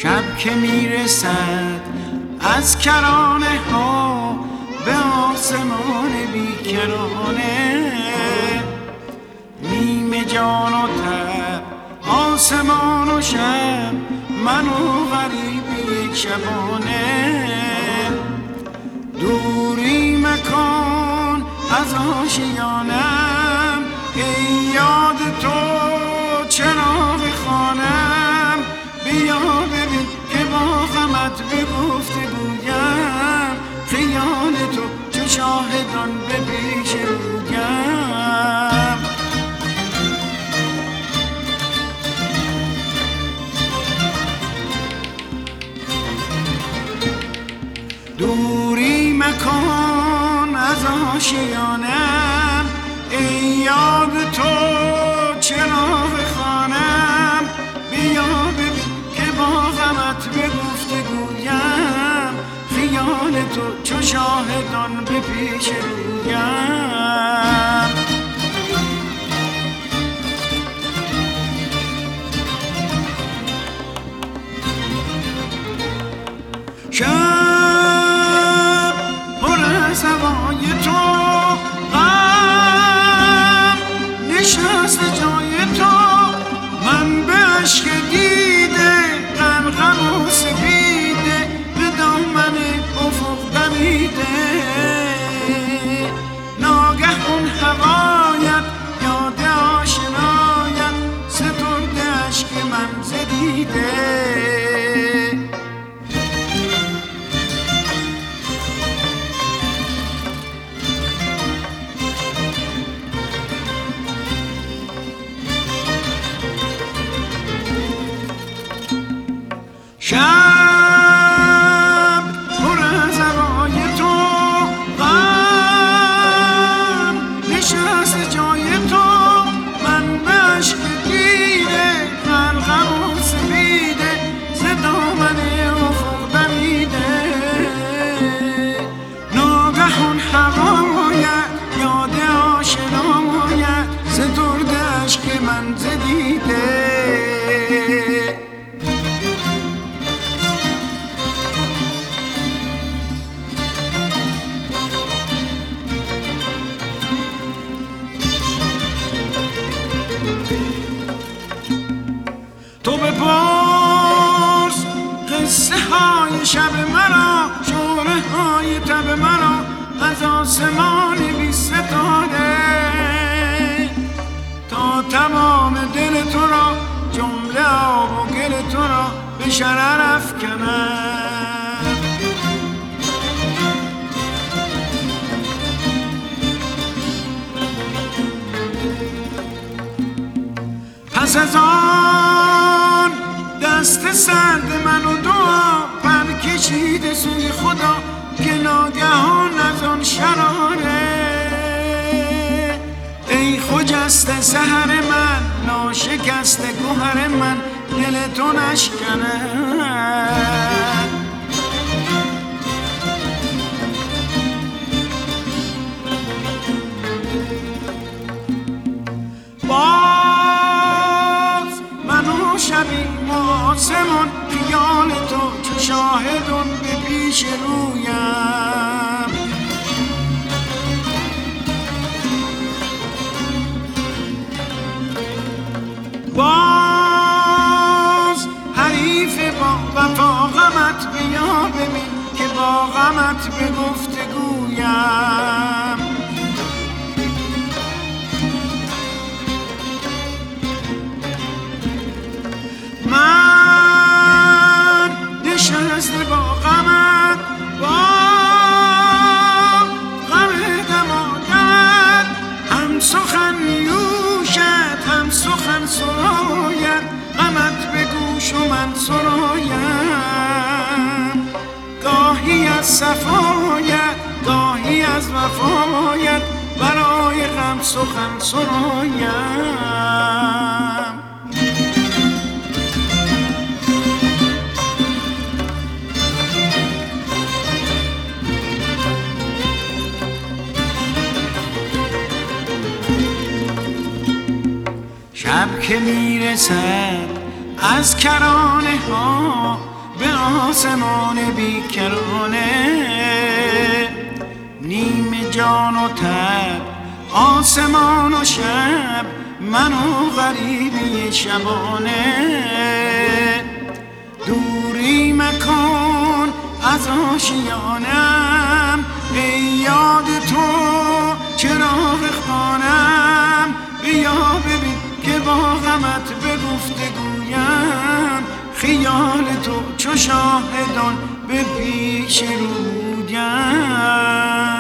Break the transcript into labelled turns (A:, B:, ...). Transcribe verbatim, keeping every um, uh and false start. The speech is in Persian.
A: شب که میرسد از کرانه ها به آسمان بیکرانه، نیمه جان و تب آسمان و شب، من و غریبی یک شبانه. دوری مکان از آشیانم، ای یاد تو چراغ خانم. بیا ببین که با غمت به گفتگویم، خیال تو چو شاهدان به پیش رویم. دوری مکان از آشیانم، ای یاد تو چراغ خانم. بیا ببین که با غمت به گفتگویم، خیال تو چو شاهدان به پیش رویم. شب پر از هوای تو، غم نشست جای تو، من به عشق دیده غرقم و سپیده، به دامن افق دمیده. ناگه اون هوایت یاد آشنایت، سترده عشق من زدیده. شب پر از هوای تو، غم نشست جای تو، من به عشق دیده غرقم و سپیده، ز دامن افق دمیده. ناگهان هوایت یاد آشنایت، سترده عشق من زدیده. تو بپرس قصه های شب مرا، شوره های تب مرا از آسمان بی ستاره، تا تمام دل تو را جمله آب و گل تو را به شرر افکنم. پس از آن دست سرد من و دعا پر کشیده سوی خدا، که ناگهان از آن شراره. ای خجسته سحر من، ناشکسته گوهر من، دل تو نشکنه. شبی آسمان، خیال تو چو شاهدون به پیش رویم. باز حریف با وفا غمت، بیا ببین که با غمت به گفتگویم. من نشسته با غمت، با غم دمادت، هم سخن نیوشد هم سخن سراید، غمت به گوش و من سرایم. گاهی از صفایت گاهی از وفایت، برای غم سخن سرایم. شب که میرسد از کرانه ها به آسمان بیکرانه. نیمه جان و تب آسمان و شب، من و غریبی شبانه. دوری مکن از آشیانم، ای یاد تو چراغ خانم. بیا ببین که با غمت به گفتگویم، خیال تو چو شاهدان به پیش رویم.